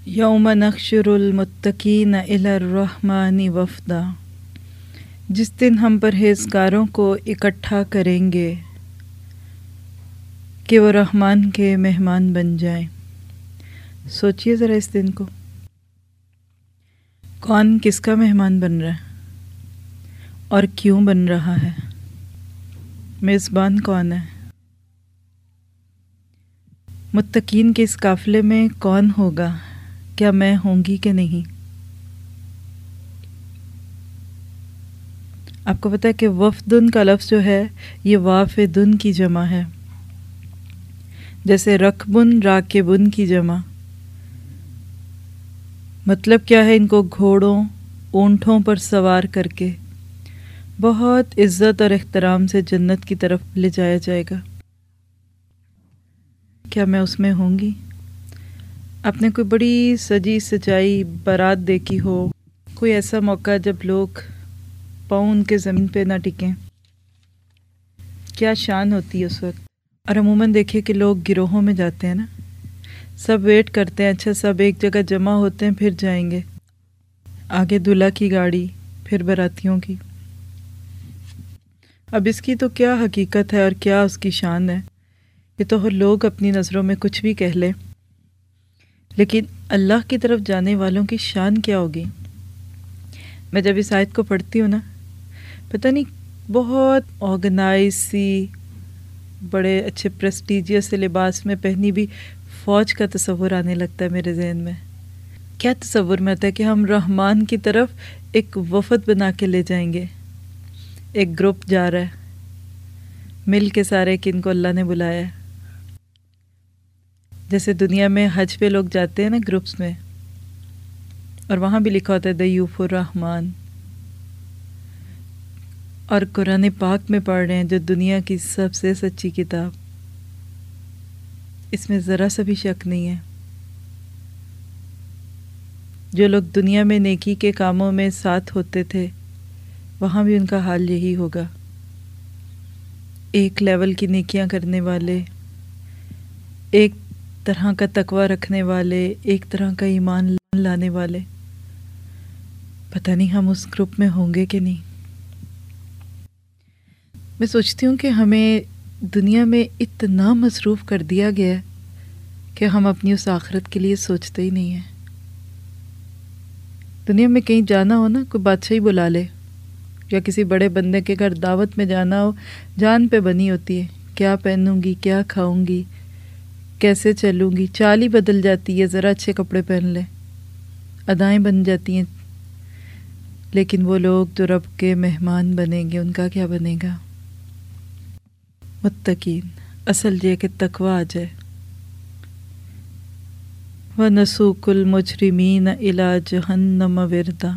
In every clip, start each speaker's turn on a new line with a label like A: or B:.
A: یوم نحشر المتقین الی الرحمن وفدا، جس دن ہم پرہیزگاروں کو اکٹھا کریں گے کہ وہ رحمان کے مہمان بن جائیں۔ سوچئے ذرا اس دن کو، کون کس کا مہمان بن رہا ہے اور کیوں بن رہا ہے؟ میزبان کون ہے؟ متقین کے اس قافلے میں کون ہوگا؟ کیا میں ہوں گی کہ نہیں؟ آپ کو پتہ ہے کہ وفدن کا لفظ جو ہے یہ وافدن کی جمع ہے، جیسے رکبن راکبن کی جمع۔ مطلب کیا ہے؟ ان کو گھوڑوں اونٹوں پر سوار کر کے بہت عزت اور احترام سے جنت کی طرف لے جایا جائے گا۔ کیا میں اس میں ہوں گی؟ آپ نے کوئی بڑی سجی سجائی بارات دیکھی ہو، کوئی ایسا موقع جب لوگ پاؤں ان کے زمین پہ نہ ٹکیں، کیا شان ہوتی ہے اس وقت۔ اور عموماً دیکھیں کہ لوگ گروہوں میں جاتے ہیں نا، سب ویٹ کرتے ہیں، اچھا سب ایک جگہ جمع ہوتے ہیں پھر جائیں گے، آگے دلہا کی گاڑی پھر براتیوں کی۔ اب اس کی تو کیا حقیقت ہے اور کیا اس کی شان ہے، یہ تو لوگ اپنی نظروں میں کچھ بھی کہہ لیں، لیکن اللہ کی طرف جانے والوں کی شان کیا ہوگی؟ میں جب اس آیت کو پڑھتی ہوں نا، پتہ نہیں بہت آرگنائز سی بڑے اچھے پریسٹیجیس سے لباس میں پہنی بھی فوج کا تصور آنے لگتا ہے میرے ذہن میں۔ کیا تصور میں آتا ہے کہ ہم رحمان کی طرف ایک وفد بنا کے لے جائیں گے، ایک گروپ جا رہا ہے مل کے سارے کن کو اللہ نے بلایا ہے۔ جیسے دنیا میں حج پہ لوگ جاتے ہیں نا گروپس میں، اور وہاں بھی لکھا ہوتا ہے ضیوف الرحمن، اور قرآن پاک میں پڑھ رہے ہیں جو دنیا کی سب سے سچی کتاب، اس میں ذرا سا بھی شک نہیں ہے۔ جو لوگ دنیا میں نیکی کے کاموں میں ساتھ ہوتے تھے وہاں بھی ان کا حال یہی ہوگا، ایک لیول کی نیکیاں کرنے والے، ایک طرح کا تقوی رکھنے والے، ایک طرح کا ایمان لانے والے۔ پتہ نہیں ہم اس گروپ میں ہوں گے کہ نہیں۔ میں سوچتی ہوں کہ ہمیں دنیا میں اتنا مصروف کر دیا گیا ہے کہ ہم اپنی اس آخرت کے لیے سوچتے ہی نہیں ہیں۔ دنیا میں کہیں جانا ہو نا، کوئی بادشاہی بلا لے یا کسی بڑے بندے کے گھر دعوت میں جانا ہو، جان پہ بنی ہوتی ہے، کیا پہنوں گی، کیا کھاؤں گی، کیسے چلوں گی، چال ہی بدل جاتی ہے، ذرا اچھے کپڑے پہن لیں، ادائیں بن جاتی ہیں۔ لیکن وہ لوگ جو رب کے مہمان بنیں گے ان کا کیا بنے گا؟ متقین، اصل یہ کہ تقوی آ جائے۔ وَنَسُوقُ الْمُجْرِمِينَ إِلَى جَهَنَّمَ وِرْدًا،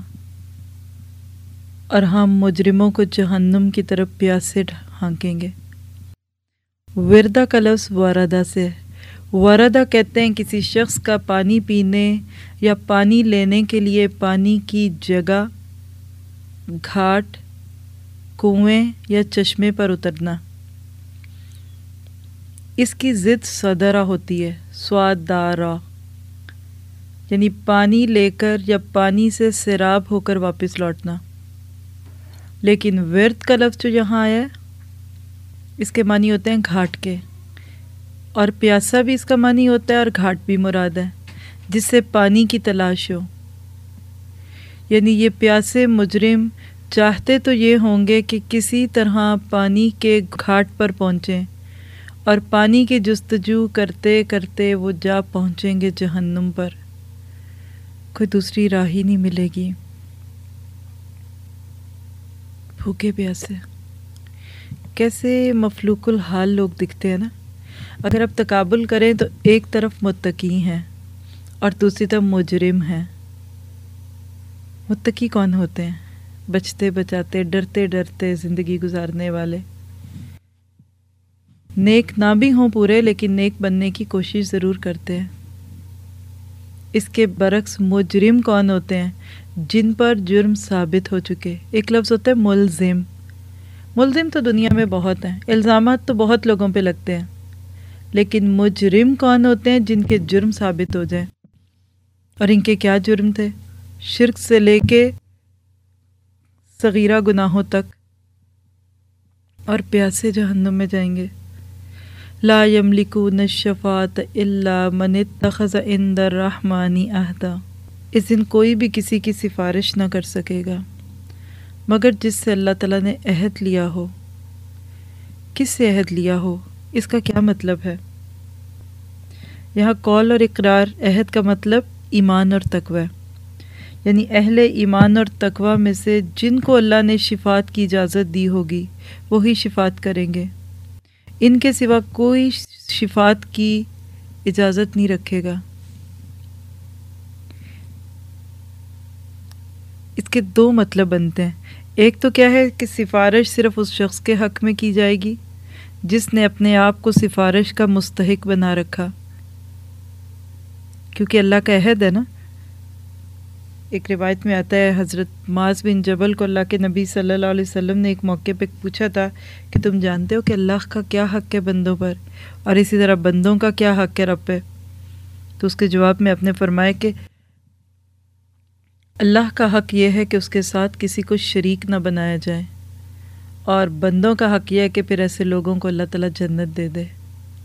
A: اور ہم مجرموں کو جہنم کی طرف پیاسے ہانکیں گے۔ وردہ کا لفظ وردہ سے ہے۔ وردہ کہتے ہیں کسی شخص کا پانی پینے یا پانی لینے کے لیے پانی کی جگہ، گھاٹ، کنویں یا چشمے پر اترنا۔ اس کی ضد صدرہ ہوتی ہے، سوادارہ، یعنی پانی لے کر یا پانی سے سیراب ہو کر واپس لوٹنا۔ لیکن ورد کا لفظ جو یہاں آیا ہے اس کے معنی ہوتے ہیں گھاٹ کے، اور پیاسا بھی اس کا معنی ہوتا ہے اور گھاٹ بھی مراد ہے جس سے پانی کی تلاش ہو۔ یعنی یہ پیاسے مجرم چاہتے تو یہ ہوں گے کہ کسی طرح پانی کے گھاٹ پر پہنچیں، اور پانی کی جستجو کرتے کرتے وہ جا پہنچیں گے جہنم پر، کوئی دوسری راہ ہی نہیں ملے گی۔ بھوکے پیاسے کیسے مفلوق الحال لوگ دکھتے ہیں نا۔ اگر آپ تقابل کریں تو ایک طرف متقی ہیں اور دوسری طرف مجرم ہیں۔ متقی کون ہوتے ہیں؟ بچتے بچاتے، ڈرتے ڈرتے زندگی گزارنے والے، نیک نہ بھی ہوں پورے لیکن نیک بننے کی کوشش ضرور کرتے ہیں۔ اس کے برعکس مجرم کون ہوتے ہیں؟ جن پر جرم ثابت ہو چکے۔ ایک لفظ ہوتا ہے ملزم۔ ملزم تو دنیا میں بہت ہیں، الزامات تو بہت لوگوں پہ لگتے ہیں، لیکن مجرم کون ہوتے ہیں؟ جن کے جرم ثابت ہو جائیں۔ اور ان کے کیا جرم تھے؟ شرک سے لے کے صغیرہ گناہوں تک، اور پیاسے جہنم میں جائیں گے۔ لا یملکون الشفاعۃ الا من اتخذ عند الرحمن عہدا، اس دن کوئی بھی کسی کی سفارش نہ کر سکے گا مگر جس سے اللہ تعالیٰ نے عہد لیا ہو۔ کس سے عہد لیا ہو؟ اس کا کیا مطلب ہے؟ یہاں قول اور اقرار، عہد کا مطلب ایمان اور تقوی، یعنی اہل ایمان اور تقوی میں سے جن کو اللہ نے شفاعت کی اجازت دی ہوگی وہی شفاعت کریں گے، ان کے سوا کوئی شفاعت کی اجازت نہیں رکھے گا۔ اس کے دو مطلب بنتے ہیں، ایک تو کیا ہے کہ سفارش صرف اس شخص کے حق میں کی جائے گی جس نے اپنے آپ کو سفارش کا مستحق بنا رکھا، کیونکہ اللہ کا عہد ہے نا۔ ایک روایت میں آتا ہے حضرت معاذ بن جبل کو اللہ کے نبی صلی اللہ علیہ وسلم نے ایک موقع پہ پوچھا تھا کہ تم جانتے ہو کہ اللہ کا کیا حق ہے بندوں پر، اور اسی طرح بندوں کا کیا حق ہے رب پہ؟ تو اس کے جواب میں آپ نے فرمایا کہ اللہ کا حق یہ ہے کہ اس کے ساتھ کسی کو شریک نہ بنایا جائے، اور بندوں کا حق یہ ہے کہ پھر ایسے لوگوں کو اللہ تعالیٰ جنت دے دے۔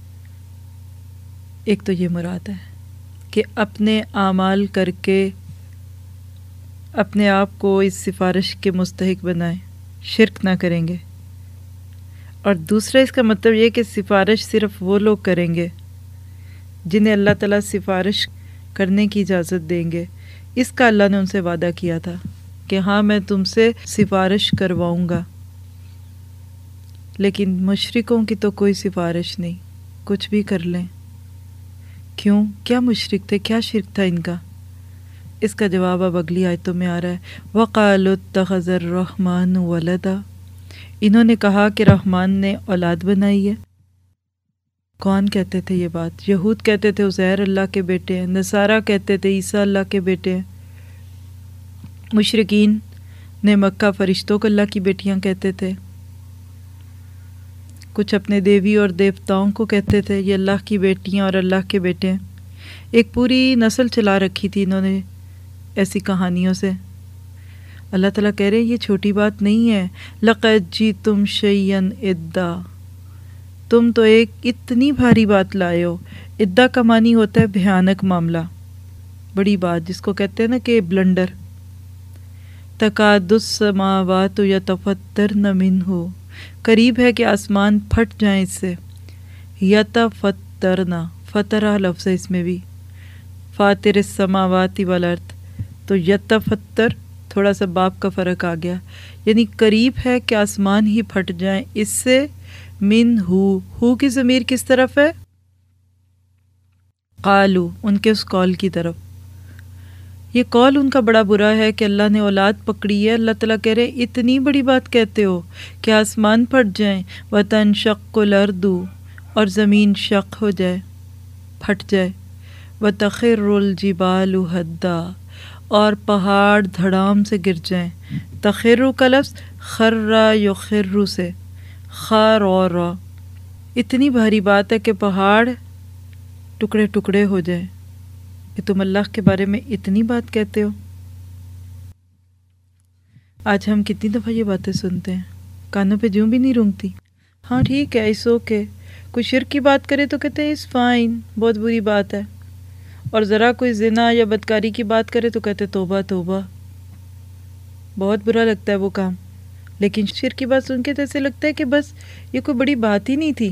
A: ایک تو یہ مراد ہے کہ اپنے اعمال کر کے اپنے آپ کو اس سفارش کے مستحق بنائیں، شرک نہ کریں گے، اور دوسرا اس کا مطلب یہ کہ سفارش صرف وہ لوگ کریں گے جنہیں اللہ تعالیٰ سفارش کرنے کی اجازت دیں گے۔ اس کا اللہ نے ان سے وعدہ کیا تھا کہ ہاں میں تم سے سفارش کرواؤں گا، لیکن مشرکوں کی تو کوئی سفارش نہیں، کچھ بھی کر لیں۔ کیوں؟ کیا مشرک تھے؟ کیا شرک تھا ان کا؟ اس کا جواب اب اگلی آیتوں میں آ رہا ہے۔ وَقَالُوا اتَّخَذَ الرَّحْمَنُ وَلَدًا، انہوں نے کہا کہ رحمان نے اولاد بنائی ہے۔ کون کہتے تھے یہ بات؟ یہود کہتے تھے عزیر اللہ کے بیٹے ہیں، نصارہ کہتے تھے عیسیٰ اللہ کے بیٹے ہیں، مشرکین نے مکہ فرشتوں کو اللہ کی بیٹیاں کہتے تھے، کچھ اپنے دیوی اور دیوتاؤں کو کہتے تھے یہ اللہ کی بیٹیاں اور اللہ کے بیٹے ہیں۔ ایک پوری نسل چلا رکھی تھی انہوں نے ایسی کہانیوں سے۔ اللہ تعالیٰ کہہ رہے ہیں یہ چھوٹی بات نہیں ہے، لَقَدْ جِئْتُمْ شَيْئًا إِدًّا، تم تو ایک اتنی بھاری بات لائے ہو۔ ادا کا معنی ہوتا ہے بھیانک معاملہ، بڑی بات، جس کو کہتے ہیں نا کہ بلنڈر۔ تَكَادُ السَّمَاوَاتُ يَتَفَطَّرْنَ مِنْهُ، قریب ہے کہ آسمان پھٹ جائیں اس سے۔ یتفطرنا، فطرہ لفظ ہے اس میں بھی، فاطر السماوات والارض، تو یتفطر تھوڑا سا باپ کا فرق آ گیا، یعنی قریب ہے کہ آسمان ہی پھٹ جائیں اس سے۔ من ہو کی ضمیر کس طرف ہے؟ قالو، ان کے اس قول کی طرف۔ یہ قول ان کا بڑا برا ہے کہ اللہ نے اولاد پکڑی ہے۔ اللہ تعالیٰ کہہ رہے اتنی بڑی بات کہتے ہو کہ آسمان پھٹ جائیں، وَتَنشَقُّ الْأَرْضُ، اور زمین شق ہو جائے، پھٹ جائے، وَتَخِرُّ الْجِبَالُ هَدًّا، اور پہاڑ دھڑام سے گر جائیں۔ تخر کا لفظ خر یخر سے، خار اور را، اتنی بھاری بات ہے کہ پہاڑ ٹکڑے ٹکڑے ہو جائے کہ تم اللہ کے بارے میں اتنی بات کہتے ہو۔ آج ہم کتنی دفعہ یہ باتیں سنتے ہیں، کانوں پہ جوں بھی نہیں رونگتی۔ ہاں ٹھیک ہے، اس اوکے، کوئی شرک کی بات کرے تو کہتے ہیں اس فائن، بہت بری بات ہے، اور ذرا کوئی زنا یا بدکاری کی بات کرے تو کہتے توبہ توبہ، بہت برا لگتا ہے وہ کام۔ لیکن شرک کی بات سن کے تو ایسے لگتا ہے کہ بس یہ کوئی بڑی بات ہی نہیں تھی۔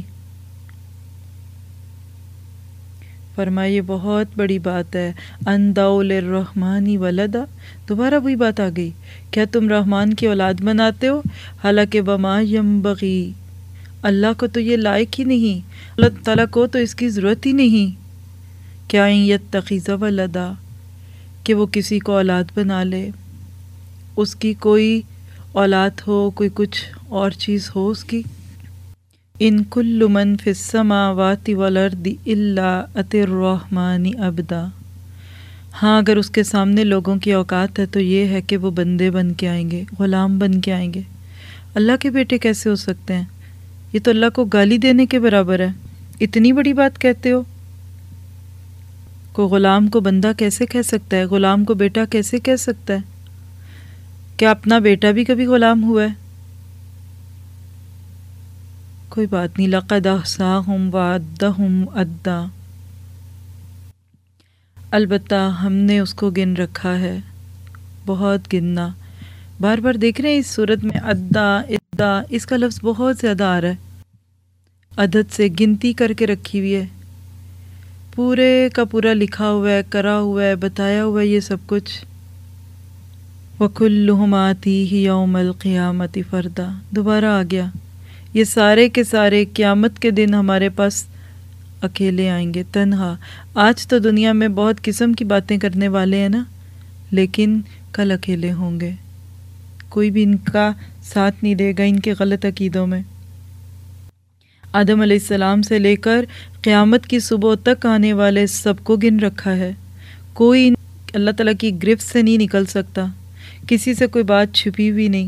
A: فرمائے یہ بہت بڑی بات ہے۔ اندعوا للرحمن ولدا، دوبارہ وہی بات آ گئی، کیا تم رحمان کی اولاد بناتے ہو؟ حالانکہ وما ینبغی، اللہ کو تو یہ لائق ہی نہیں، اللہ تعالیٰ کو تو اس کی ضرورت ہی نہیں، کیا ان یتخذ ولدا، کہ وہ کسی کو اولاد بنا لے، اس کی کوئی اولاد ہو، کوئی کچھ اور چیز ہو اس کی۔ ان کل من فی السماوات والارض الا اتی الرحمن عبدا، ہاں اگر اس کے سامنے لوگوں کی اوقات ہے تو یہ ہے کہ وہ بندے بن کے آئیں گے، غلام بن کے آئیں گے۔ اللہ کے بیٹے کیسے ہو سکتے ہیں؟ یہ تو اللہ کو گالی دینے کے برابر ہے، اتنی بڑی بات کہتے ہو۔ کوئی غلام کو بندہ کیسے کہہ سکتا ہے؟ غلام کو بیٹا کیسے کہہ سکتا ہے؟ کیا اپنا بیٹا بھی کبھی غلام ہوا ہے؟ کوئی بات نہیں. لقد احصاہم وعدہم عدا. البتہ ہم نے اس کو گن رکھا ہے، بہت گننا. بار بار دیکھ رہے ہیں اس صورت میں عدا اس کا لفظ بہت زیادہ آ رہا ہے. عدد سے گنتی کر کے رکھی ہوئی ہے، پورے کا پورا لکھا ہوا ہے، کرا ہوا ہے، بتایا ہوا ہے یہ سب کچھ. وَكُلُّهُمْ آتِيهِ يَوْمَ الْقِيَامَةِ فَرْدًا. دوبارہ آ گیا. یہ سارے کے سارے قیامت کے دن ہمارے پاس اکیلے آئیں گے، تنہا. آج تو دنیا میں بہت قسم کی باتیں کرنے والے ہیں نا، لیکن کل اکیلے ہوں گے. کوئی بھی ان کا ساتھ نہیں دے گا ان کے غلط عقیدوں میں. آدم علیہ السلام سے لے کر قیامت کی صبح تک آنے والے سب کو گن رکھا ہے. کوئی اللہ تعالیٰ کی گرفت سے نہیں نکل سکتا، کسی سے کوئی بات چھپی ہوئی نہیں،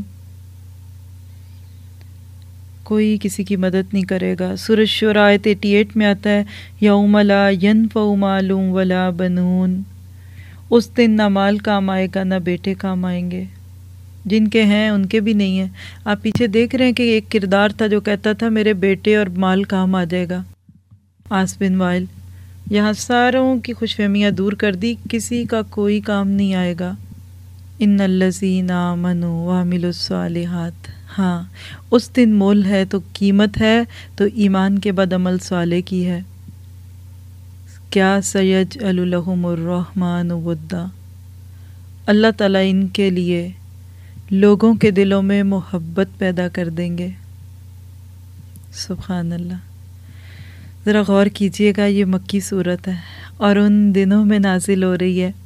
A: کوئی کسی کی مدد نہیں کرے گا. سورۃ شورى آیت 88 میں آتا ہے یوم لا ینفع مال ولا بنون. اس دن نہ مال کام آئے گا نہ بیٹے کام آئیں گے. جن کے ہیں ان کے بھی نہیں ہیں. آپ پیچھے دیکھ رہے ہیں کہ ایک کردار تھا جو کہتا تھا میرے بیٹے اور مال کام آ جائے گا، عاص بن وائل. یہاں ساروں کی خوش فہمیاں دور کر دی، کسی کا کوئی کام نہیں آئے گا. ان الذین آمنوا وعملوا الصالحات. ہاں اس دن مول ہے تو قیمت ہے تو ایمان کے بعد عمل صالح کی ہے. کیا سیجعل لہم الرحمن ودا. اللہ تعالیٰ ان کے لیے لوگوں کے دلوں میں محبت پیدا کر دیں گے. سبحان اللہ. ذرا غور کیجئے گا، یہ مکی صورت ہے اور ان دنوں میں نازل ہو رہی ہے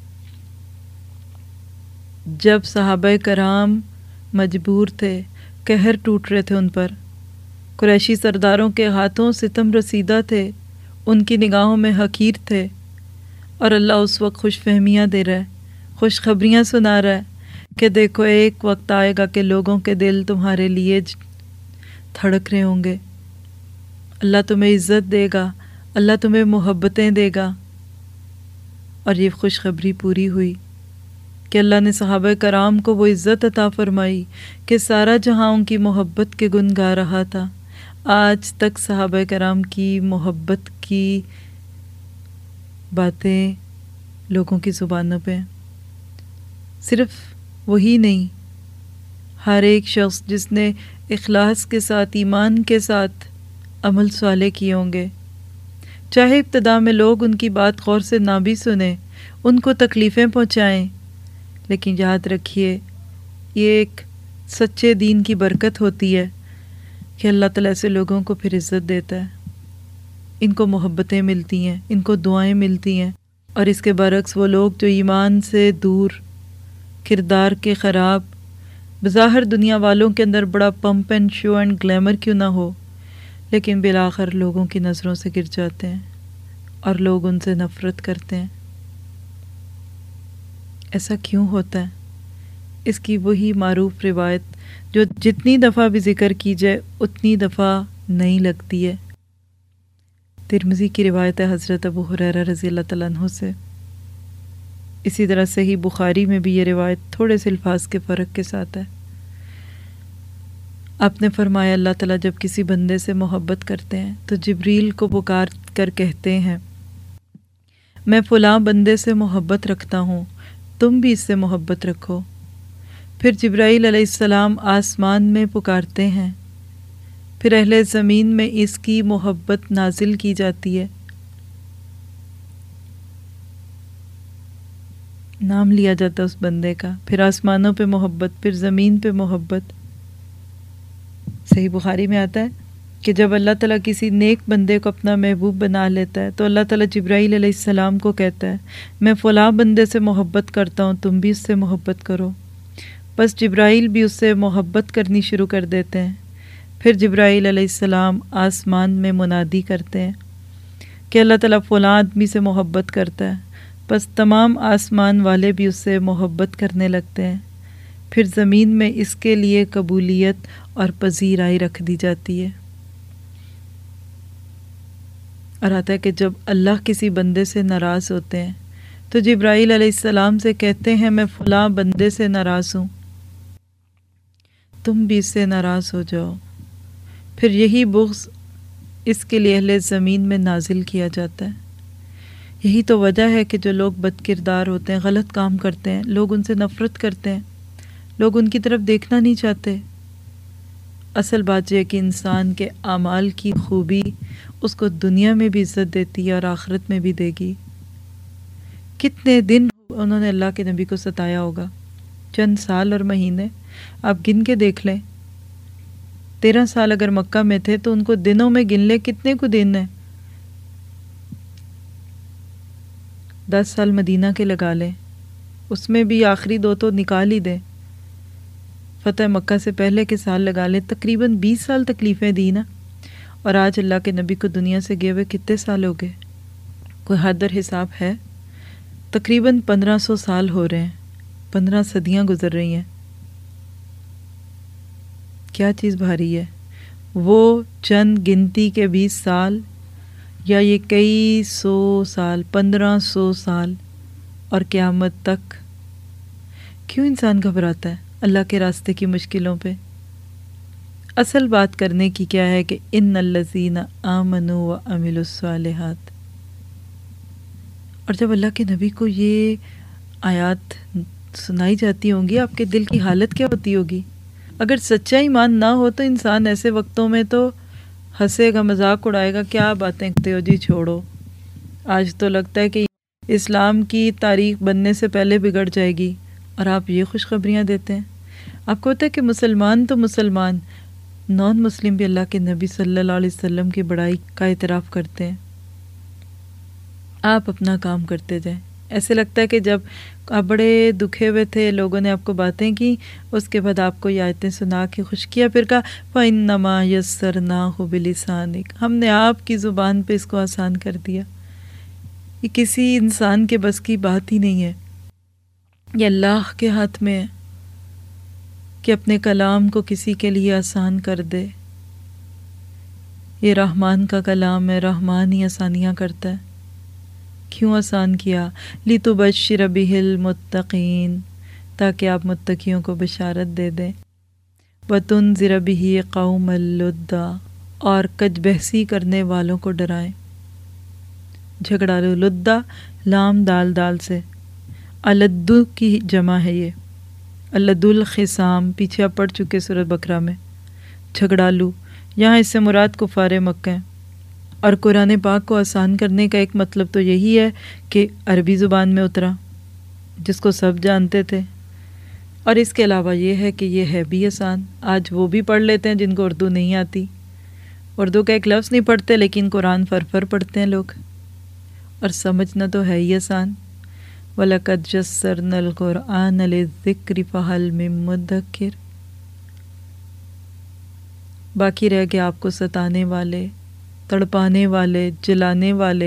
A: جب صحابہ کرام مجبور تھے، قہر ٹوٹ رہے تھے ان پر، قریشی سرداروں کے ہاتھوں ستم رسیدہ تھے، ان کی نگاہوں میں حقیر تھے، اور اللہ اس وقت خوش فہمیاں دے رہا ہے، خوشخبریاں سنا رہا ہے کہ دیکھو ایک وقت آئے گا کہ لوگوں کے دل تمہارے لیے دھڑک رہے ہوں گے، اللہ تمہیں عزت دے گا، اللہ تمہیں محبتیں دے گا. اور یہ خوشخبری پوری ہوئی کہ اللہ نے صحابہ کرام کو وہ عزت عطا فرمائی کہ سارا جہاں ان کی محبت کے گن گا رہا تھا. آج تک صحابہ کرام کی محبت کی باتیں لوگوں کی زبانوں پہ. صرف وہی نہیں، ہر ایک شخص جس نے اخلاص کے ساتھ، ایمان کے ساتھ عمل صالح کیے ہوں گے، چاہے ابتدا میں لوگ ان کی بات غور سے نہ بھی سنیں، ان کو تکلیفیں پہنچائیں، لیکن یاد رکھیے یہ ایک سچے دین کی برکت ہوتی ہے کہ اللہ تعالیٰ ایسے لوگوں کو پھر عزت دیتا ہے، ان کو محبتیں ملتی ہیں، ان کو دعائیں ملتی ہیں. اور اس کے برعکس وہ لوگ جو ایمان سے دور، کردار کے خراب، بظاہر دنیا والوں کے اندر بڑا pomp and show and glamour کیوں نہ ہو، لیکن بالآخر لوگوں کی نظروں سے گر جاتے ہیں اور لوگ ان سے نفرت کرتے ہیں. ایسا کیوں ہوتا ہے؟ اس کی وہی معروف روایت جو جتنی دفعہ بھی ذکر کی جائے اتنی دفعہ نہیں لگتی ہے. ترمذی کی روایت ہے حضرت ابو ہریرہ رضی اللہ تعالیٰ عنہ سے. اسی طرح صحیح بخاری میں بھی یہ روایت تھوڑے سے الفاظ کے فرق کے ساتھ ہے. آپ نے فرمایا اللہ تعالیٰ جب کسی بندے سے محبت کرتے ہیں تو جبریل کو پکار کر کہتے ہیں میں فلاں بندے سے محبت رکھتا ہوں، تم بھی اس سے محبت رکھو. پھر جبرائیل علیہ السلام آسمان میں پکارتے ہیں، پھر اہل زمین میں اس کی محبت نازل کی جاتی ہے، نام لیا جاتا اس بندے کا، پھر آسمانوں پہ محبت، پھر زمین پہ محبت. صحیح بخاری میں آتا ہے کہ جب اللہ تعالیٰ کسی نیک بندے کو اپنا محبوب بنا لیتا ہے تو اللہ تعالیٰ جبرائیل علیہ السلام کو کہتا ہے میں فلاں بندے سے محبت کرتا ہوں، تم بھی اس سے محبت کرو. بس جبرائیل بھی اس سے محبت کرنی شروع کر دیتے ہیں. پھر جبرائیل علیہ السلام آسمان میں منادی کرتے ہیں کہ اللہ تعالیٰ فلاں آدمی سے محبت کرتا ہے. بس تمام آسمان والے بھی اس سے محبت کرنے لگتے ہیں. پھر زمین میں اس کے لیے قبولیت اور پذیرائی رکھ دی جاتی ہے. اور آتا ہے کہ جب اللہ کسی بندے سے ناراض ہوتے ہیں تو جبرائیل علیہ السلام سے کہتے ہیں میں فلاں بندے سے ناراض ہوں، تم بھی اس سے ناراض ہو جاؤ۔ پھر یہی بغض اس کے لیے اہل زمین میں نازل کیا جاتا ہے۔ یہی تو وجہ ہے کہ جو لوگ بد کردار ہوتے ہیں، غلط کام کرتے ہیں، لوگ ان سے نفرت کرتے ہیں، لوگ ان کی طرف دیکھنا نہیں چاہتے۔ اصل بات یہ ہے کہ انسان کے اعمال کی خوبی اس کو دنیا میں بھی عزت دیتی ہے اور آخرت میں بھی دے گی۔ کتنے دن انہوں نے اللہ کے نبی کو ستایا ہوگا، چند سال اور مہینے آپ گن کے دیکھ لیں۔ 13 سال اگر مکہ میں تھے تو ان کو دنوں میں گن لیں کتنے کو دن ہیں۔ 10 سال مدینہ کے لگا لیں، اس میں بھی آخری 2 تو نکال ہی دیں، فتح مکہ سے پہلے کے سال لگا لیں، تقریباً 20 سال تکلیفیں دی نا۔ اور آج اللہ کے نبی کو دنیا سے گئے ہوئے کتنے سال ہو گئے؟ کوئی حد اور حساب ہے؟ تقریباً 1500 سال ہو رہے ہیں، 15 صدیاں گزر رہی ہیں۔ کیا چیز بھاری ہے؟ وہ چند گنتی کے 20 سال یا یہ کئی سو سال، 1500 سال اور قیامت تک؟ کیوں انسان گھبراتا ہے اللہ کے راستے کی مشکلوں پہ؟ اصل بات کرنے کی کیا ہے کہ ان الذین آمنوا وعملوا الصالحات۔ اور جب اللہ کے نبی کو یہ آیات سنائی جاتی ہوں گی آپ کے دل کی حالت کیا ہوتی ہوگی؟ اگر سچا ایمان نہ ہو تو انسان ایسے وقتوں میں تو ہنسے گا، مذاق اڑائے گا، کیا باتیں کرتے ہو جی، چھوڑو۔ آج تو لگتا ہے کہ اسلام کی تاریخ بننے سے پہلے بگڑ جائے گی، اور آپ یہ خوشخبریاں دیتے ہیں۔ آپ کو ہوتا ہے کہ مسلمان تو مسلمان، نان مسلم بھی اللہ کے نبی صلی اللہ علیہ وسلم کی بڑائی کا اعتراف کرتے ہیں۔ آپ اپنا کام کرتے جائیں۔ ایسے لگتا ہے کہ جب آپ بڑے دکھے ہوئے تھے، لوگوں نے آپ کو باتیں کی، اس کے بعد آپ کو یہ آیتیں سنا کے خوش کیا، پھر کہا فَإِنَّمَا يَسَّرْنَاهُ بِلِسَانِكَ، ہم نے آپ کی زبان پہ اس کو آسان کر دیا۔ یہ کسی انسان کے بس کی بات ہی نہیں ہے، یہ اللہ کے ہاتھ میں ہے کہ اپنے کلام کو کسی کے لیے آسان کر دے۔ یہ رحمان کا کلام ہے، رحمان ہی آسانیاں کرتا ہے۔ کیوں آسان کیا؟ لِتُبَشِّرَ بِهِ الْمُتَّقِينَ، تاکہ آپ متقیوں کو بشارت دے دیں۔ وَتُنذِرَ بِهِ قَوْمَ اللُّدَّ، اور کج بحثی کرنے والوں کو ڈرائیں۔ جھگڑالو، لدہ لام دال دال سے، الدو کی جمع ہے یہ، الد الخصام، پیچھے آپ پڑھ چکے سورۃ بقرہ میں۔ جھگڑالو یہاں اس سے مراد کفار مکہ ہیں۔ اور قرآن پاک کو آسان کرنے کا ایک مطلب تو یہی ہے کہ عربی زبان میں اترا، جس کو سب جانتے تھے، اور اس کے علاوہ یہ ہے کہ یہ ہے بھی آسان۔ آج وہ بھی پڑھ لیتے ہیں جن کو اردو نہیں آتی، اردو کا ایک لفظ نہیں پڑھتے لیکن قرآن فر پڑھتے ہیں لوگ، اور سمجھنا تو ہے ہی آسان۔ وَلَقَدْ يَسَّرْنَا الْقُرْآنَ لِلذِّكْرِ فَهَلْ مِن مُّدَّكِرٍ۔ باقی رہ گئے آپ کو ستانے والے، تڑپانے والے، جلانے والے۔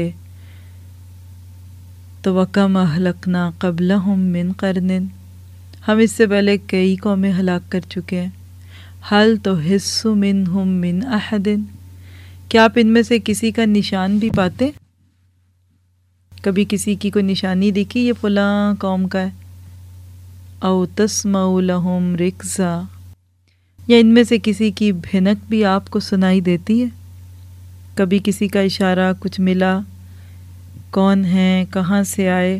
A: تو وَكَمْ أَهْلَكْنَا قَبْلَهُم مِّن قَرْنٍ، ہم اس سے پہلے کئی قومیں ہلاک کر چکے ہیں۔ هَلْ تُحِسُّ مِنْهُم مِّنْ أَحَدٍ، کیا آپ ان میں سے کسی کا نشان بھی پاتے؟ کبھی کسی کی کوئی نشانی دیکھی یہ فلاں قوم کا ہے؟ أَوْ تَسْمَعُ لَهُمْ رِكْزًا، یا ان میں سے کسی کی بھنک بھی آپ کو سنائی دیتی ہے؟ کبھی کسی کا اشارہ کچھ ملا، کون ہیں، کہاں سے آئے؟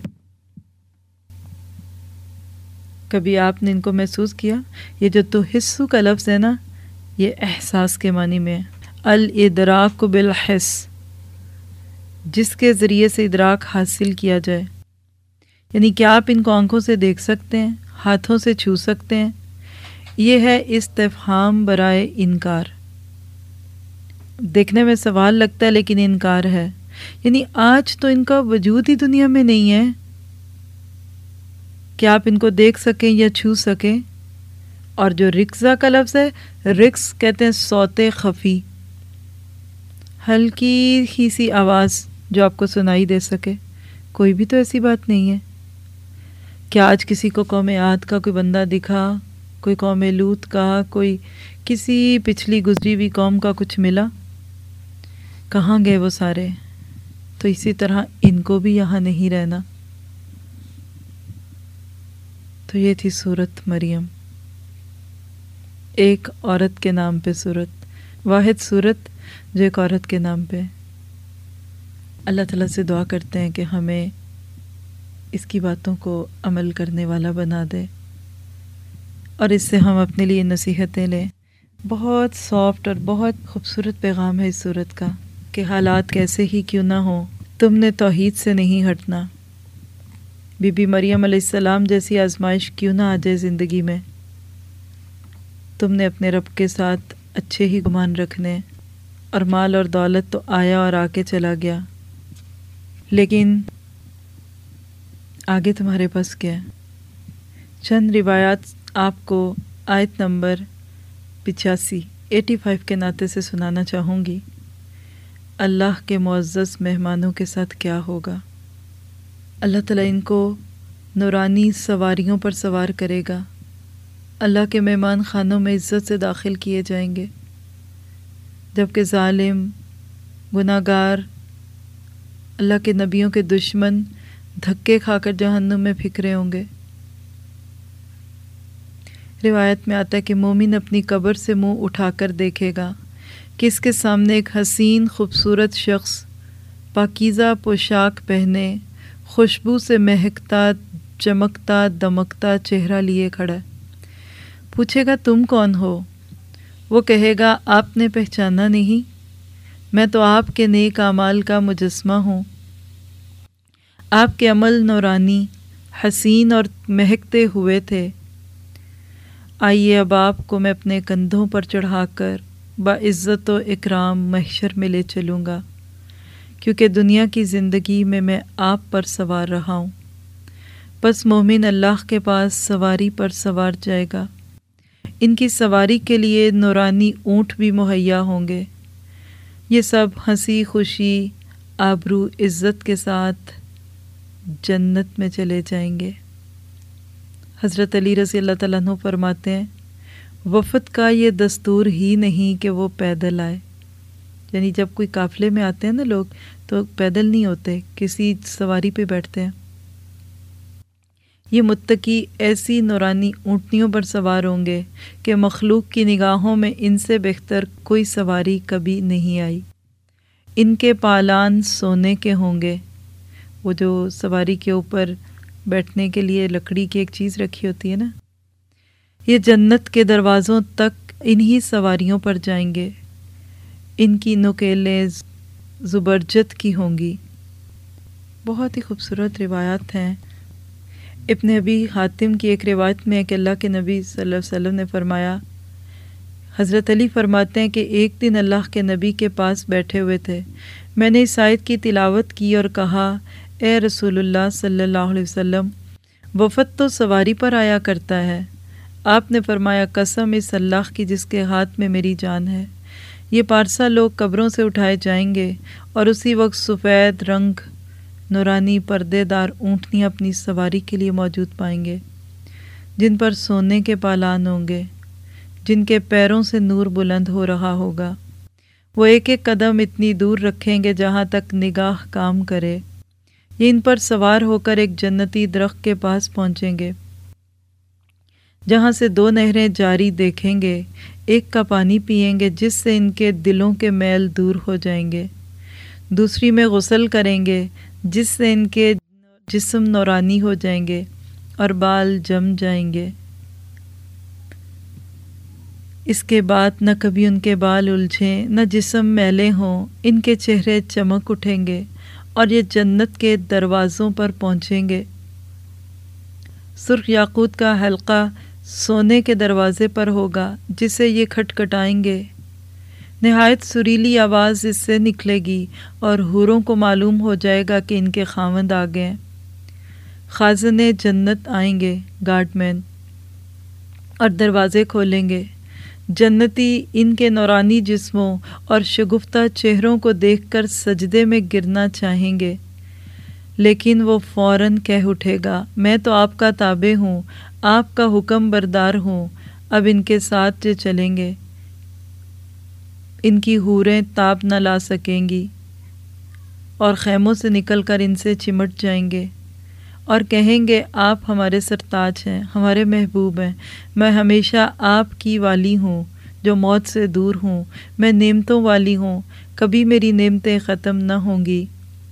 A: کبھی آپ نے ان کو محسوس کیا؟ یہ جو تحسو کا لفظ ہے نا، یہ احساس کے معنی میں ہے۔ الادراک بالحس، جس کے ذریعے سے ادراک حاصل کیا جائے، یعنی کیا آپ ان کو آنکھوں سے دیکھ سکتے ہیں، ہاتھوں سے چھو سکتے ہیں؟ یہ ہے استفہام برائے انکار۔ دیکھنے میں سوال لگتا ہے لیکن انکار ہے، یعنی آج تو ان کا وجود ہی دنیا میں نہیں ہے کہ آپ ان کو دیکھ سکیں یا چھو سکیں۔ اور جو رکزہ کا لفظ ہے، رکس کہتے ہیں صوت خفی، ہلکی ہی سی آواز جو آپ کو سنائی دے سکے۔ کوئی بھی تو ایسی بات نہیں ہے۔ کیا آج کسی کو قوم عاد کا کوئی بندہ دکھا، کوئی قوم لوط کا، کوئی کسی پچھلی گزری ہوئی قوم کا کچھ ملا؟ کہاں گئے وہ سارے؟ تو اسی طرح ان کو بھی یہاں نہیں رہنا۔ تو یہ تھی سورت مریم، ایک عورت کے نام پہ سورت، واحد سورت جو ایک عورت کے نام پہ۔ اللہ تعالیٰ سے دعا کرتے ہیں کہ ہمیں اس کی باتوں کو عمل کرنے والا بنا دے، اور اس سے ہم اپنے لیے نصیحتیں لیں۔ بہت سافٹ اور بہت خوبصورت پیغام ہے اس سورت کا کہ حالات کیسے ہی کیوں نہ ہوں، تم نے توحید سے نہیں ہٹنا۔ بی بی مریم علیہ السلام جیسی آزمائش کیوں نہ آ جائے زندگی میں، تم نے اپنے رب کے ساتھ اچھے ہی گمان رکھنے، اور مال اور دولت تو آیا اور آ کے چلا گیا، لیکن آگے تمہارے پاس کیا ہے؟ چند روایات آپ کو آیت نمبر 85 کے ناطے سے سنانا چاہوں گی۔ اللہ کے معزز مہمانوں کے ساتھ کیا ہوگا؟ اللہ تعالیٰ ان کو نورانی سواریوں پر سوار کرے گا، اللہ کے مہمان خانوں میں عزت سے داخل کیے جائیں گے، جبکہ ظالم، گناہ گار، اللہ کے نبیوں کے دشمن دھکے کھا کر جہنم میں پھکرے ہوں گے۔ روایت میں آتا ہے کہ مومن اپنی قبر سے منہ اٹھا کر دیکھے گا کہ اس کے سامنے ایک حسین خوبصورت شخص پاکیزہ پوشاک پہنے، خوشبو سے مہکتا، چمکتا دمکتا چہرہ لیے کھڑا ہے۔ پوچھے گا تم کون ہو؟ وہ کہے گا آپ نے پہچانا نہیں؟ میں تو آپ کے نیک اعمال کا مجسمہ ہوں۔ آپ کے عمل نورانی، حسین اور مہکتے ہوئے تھے۔ آئیے اب آپ کو میں اپنے کندھوں پر چڑھا کر باعزت و اکرام محشر میں لے چلوں گا، کیونکہ دنیا کی زندگی میں آپ پر سوار رہا ہوں۔ بس مومن اللہ کے پاس سواری پر سوار جائے گا۔ ان کی سواری کے لیے نورانی اونٹ بھی مہیا ہوں گے۔ یہ سب ہنسی خوشی آبرو عزت کے ساتھ جنت میں چلے جائیں گے۔ حضرت علی رضی اللہ تعالیٰ عنہ فرماتے ہیں وفد کا یہ دستور ہی نہیں کہ وہ پیدل آئے، یعنی جب کوئی قافلے میں آتے ہیں نا لوگ تو پیدل نہیں ہوتے، کسی سواری پہ بیٹھتے ہیں۔ یہ متقی ایسی نورانی اونٹنیوں پر سوار ہوں گے کہ مخلوق کی نگاہوں میں ان سے بہتر کوئی سواری کبھی نہیں آئی۔ ان کے پالان سونے کے ہوں گے، وہ جو سواری کے اوپر بیٹھنے کے لیے لکڑی کی ایک چیز رکھی ہوتی ہے نا، یہ جنت کے دروازوں تک انہی سواریوں پر جائیں گے۔ ان کی نکیلیں زبرجد کی ہوں گی۔ بہت ہی خوبصورت روایات ہیں۔ ابن ابی حاتم کی ایک روایت میں ہے کہ اللہ کے نبی صلی اللہ علیہ وسلم نے فرمایا، حضرت علی فرماتے ہیں کہ ایک دن اللہ کے نبی کے پاس بیٹھے ہوئے تھے، میں نے اس آیت کی تلاوت کی اور کہا اے رسول اللہ صلی اللہ علیہ وسلم، وفد تو سواری پر آیا کرتا ہے۔ آپ نے فرمایا قسم اس اللہ کی جس کے ہاتھ میں میری جان ہے، یہ پارسا لوگ قبروں سے اٹھائے جائیں گے اور اسی وقت سفید رنگ نورانی پردے دار اونٹنیاں اپنی سواری کے لیے موجود پائیں گے، جن پر سونے کے پالان ہوں گے، جن کے پیروں سے نور بلند ہو رہا ہوگا۔ وہ ایک ایک قدم اتنی دور رکھیں گے جہاں تک نگاہ کام کرے۔ یہ ان پر سوار ہو کر ایک جنتی درخت کے پاس پہنچیں گے، جہاں سے دو نہریں جاری دیکھیں گے، ایک کا پانی پئیں گے جس سے ان کے دلوں کے میل دور ہو جائیں گے، دوسری میں غسل کریں گے جس سے ان کے جسم نورانی ہو جائیں گے اور بال جم جائیں گے۔ اس کے بعد نہ کبھی ان کے بال الجھیں نہ جسم میلے ہوں، ان کے چہرے چمک اٹھیں گے اور یہ جنت کے دروازوں پر پہنچیں گے۔ سرخ یاقوت کا حلقہ سونے کے دروازے پر ہوگا جسے یہ کھٹکھٹائیں گے، نہایت سریلی آواز اس سے نکلے گی اور حوروں کو معلوم ہو جائے گا کہ ان کے خاوند آ گئے۔ خازن جنت آئیں گے، گارڈ مین، اور دروازے کھولیں گے۔ جنتی ان کے نورانی جسموں اور شگفتہ چہروں کو دیکھ کر سجدے میں گرنا چاہیں گے، لیکن وہ فوراً کہہ اٹھے گا میں تو آپ کا تابع ہوں، آپ کا حکم بردار ہوں، اب ان کے ساتھ جو چلیں گے ان کی حوریں تاب نہ لا سکیں گی۔ اور خیموں سے نکل کر ان سے چمٹ جائیں گے اور کہیں گے آپ ہمارے سرتاج ہیں، ہمارے محبوب ہیں، میں ہمیشہ آپ کی والی ہوں جو موت سے دور ہوں، میں نعمتوں والی ہوں، کبھی میری نعمتیں ختم نہ ہوں گی،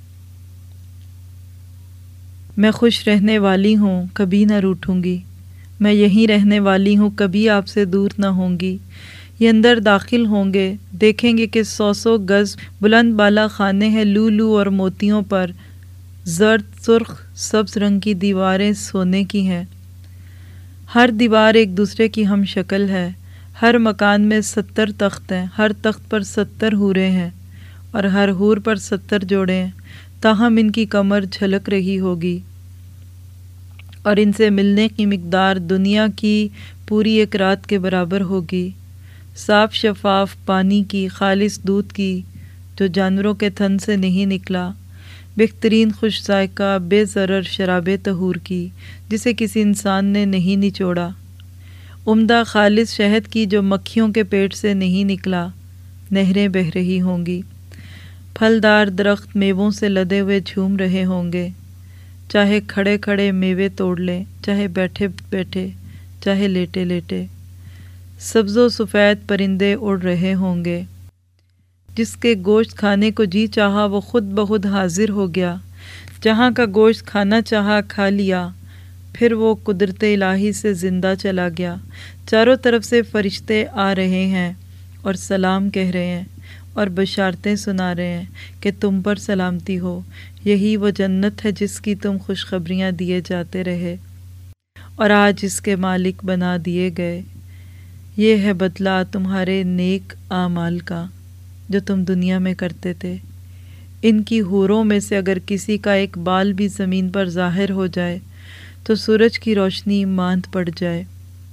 A: میں خوش رہنے والی ہوں، کبھی نہ روٹھوں گی، میں یہیں رہنے والی ہوں، کبھی آپ سے دور نہ ہوں گی۔ یہ اندر داخل ہوں گے، دیکھیں گے کہ 100 گز بلند بالا خانے ہیں لولو اور موتیوں پر، زرد سرخ سبز رنگ کی دیواریں سونے کی ہیں، ہر دیوار ایک دوسرے کی ہم شکل ہے، ہر مکان میں 70 تخت ہیں، ہر تخت پر 70 حوریں ہیں اور ہر حور پر 70 جوڑے ہیں، تاہم ان کی کمر جھلک رہی ہوگی اور ان سے ملنے کی مقدار دنیا کی پوری ایک رات کے برابر ہوگی، صاف شفاف پانی کی، خالص دودھ کی جو جانوروں کے تھن سے نہیں نکلا، بہترین خوش ذائقہ بے ضرر شراب طہور کی جسے کسی انسان نے نہیں نچوڑا، عمدہ خالص شہد کی جو مکھیوں کے پیٹ سے نہیں نکلا، نہریں بہہ رہی ہوں گی، پھلدار درخت میووں سے لدے ہوئے جھوم رہے ہوں گے، چاہے کھڑے کھڑے میوے توڑ لیں، چاہے بیٹھے بیٹھے، چاہے لیٹے لیٹے، سبز و سفید پرندے اڑ رہے ہوں گے، جس کے گوشت کھانے کو جی چاہا وہ خود بخود حاضر ہو گیا، جہاں کا گوشت کھانا چاہا کھا لیا، پھر وہ قدرت الہی سے زندہ چلا گیا، چاروں طرف سے فرشتے آ رہے ہیں اور سلام کہہ رہے ہیں اور بشارتیں سنا رہے ہیں کہ تم پر سلامتی ہو، یہی وہ جنت ہے جس کی تم خوشخبریاں دیے جاتے رہے اور آج اس کے مالک بنا دیے گئے، یہ ہے بدلہ تمہارے نیک اعمال کا جو تم دنیا میں کرتے تھے، ان کی حوروں میں سے اگر کسی کا ایک بال بھی زمین پر ظاہر ہو جائے تو سورج کی روشنی ماند پڑ جائے۔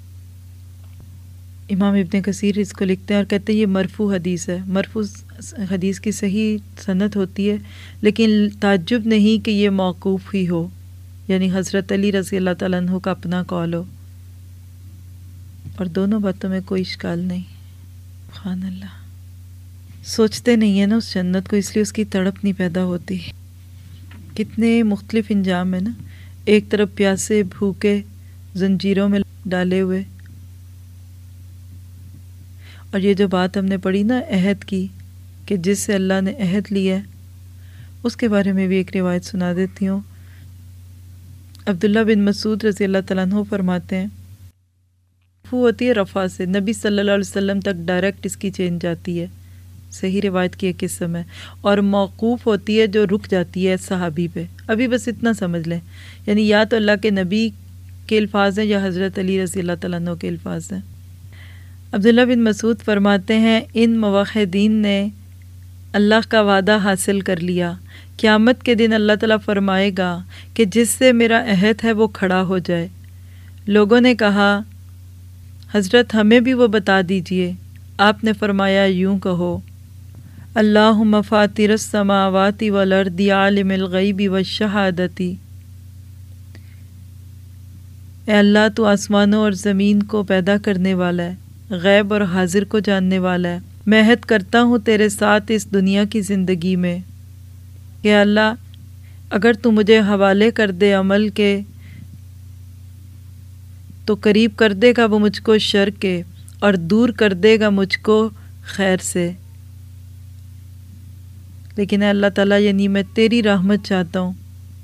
A: امام ابن کثیر اس کو لکھتے ہیں اور کہتے ہیں یہ مرفوع حدیث ہے، مرفوع حدیث کی صحیح سند ہوتی ہے، لیکن تعجب نہیں کہ یہ موقوف ہی ہو، یعنی حضرت علی رضی اللہ تعالیٰ عنہ کا اپنا قول ہو، اور دونوں باتوں میں کوئی اشکال نہیں۔ سبحان اللہ، سوچتے نہیں ہیں نا اس جنت کو، اس لیے اس کی تڑپ نہیں پیدا ہوتی۔ کتنے مختلف انجام ہیں نا، ایک طرف پیاسے بھوکے زنجیروں میں ڈالے ہوئے، اور یہ جو بات ہم نے پڑھی نا عہد کی کہ جس سے اللہ نے عہد لیا ہے، اس کے بارے میں بھی ایک روایت سنا دیتی ہوں۔ عبداللہ بن مسعود رضی اللہ تعالیٰ عنہ فرماتے ہیں، وہ ہوتی ہے رفع سے، نبی صلی اللہ علیہ وسلم تک ڈائریکٹ اس کی چین جاتی ہے، صحیح روایت کی ایک قسم ہے، اور موقوف ہوتی ہے جو رک جاتی ہے صحابی پہ۔ ابھی بس اتنا سمجھ لیں، یعنی یا تو اللہ کے نبی کے الفاظ ہیں یا حضرت علی رضی اللہ تعالیٰ عنہ کے الفاظ ہیں۔ عبداللہ بن مسعود فرماتے ہیں، ان موحدین نے اللہ کا وعدہ حاصل کر لیا، قیامت کے دن اللہ تعالیٰ فرمائے گا کہ جس سے میرا عہد ہے وہ کھڑا ہو جائے۔ لوگوں نے کہا حضرت ہمیں بھی وہ بتا دیجئے۔ آپ نے فرمایا یوں کہو، اللہم فاطر السماوات والارض عالم الغیب والشہادۃ، اے اللہ تو آسمانوں اور زمین کو پیدا کرنے والا ہے، غیب اور حاضر کو جاننے والا ہے، میں عہد کرتا ہوں تیرے ساتھ اس دنیا کی زندگی میں کہ اللہ اگر تو مجھے حوالے کر دے عمل کے تو قریب کر دے گا وہ مجھ کو شر کے اور دور کر دے گا مجھ کو خیر سے، لیکن اے اللہ تعالیٰ یعنی میں تیری رحمت چاہتا ہوں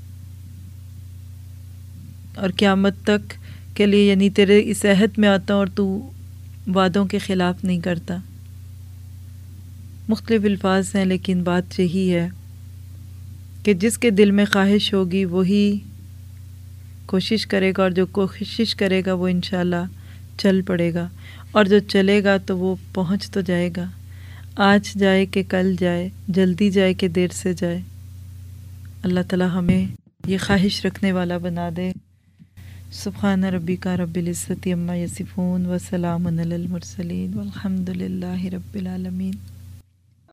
A: اور قیامت تک کے لیے یعنی تیرے اس عہد میں آتا ہوں اور تو وعدوں کے خلاف نہیں کرتا۔ مختلف الفاظ ہیں لیکن بات یہی ہے کہ جس کے دل میں خواہش ہوگی وہی کوشش کرے گا، اور جو کوشش کرے گا وہ انشاءاللہ چل پڑے گا، اور جو چلے گا تو وہ پہنچ تو جائے گا، آج جائے کہ کل جائے، جلدی جائے کہ دیر سے جائے۔ اللہ تعالی ہمیں یہ خواہش رکھنے والا بنا دے۔ سبحان ربک رب العزت عما یصفون وسلام علی المرسلین والحمد للہ رب العالمین۔